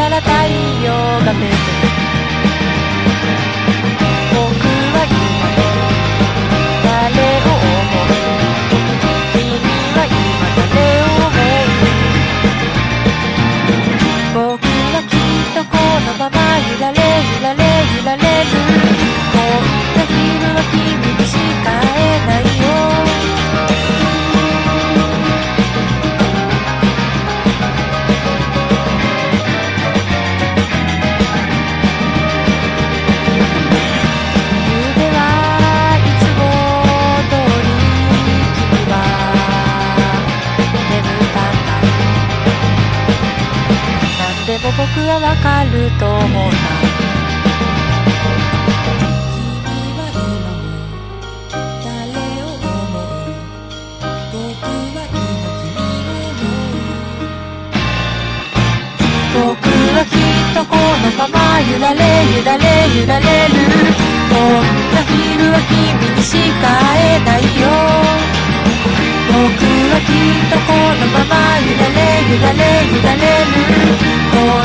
たら太陽が出て僕は今誰を思う君は今誰を思う僕はきっとこのまま揺られ揺られ揺られるこんな昼は君にしか会えないよでも僕はわかると思うな君は今も誰を思う僕は今君を思う僕はきっとこのまま揺られ揺られ揺られるこんな昼は君にしか会えないよ僕はきっとこのまま揺られ揺られ揺られるこん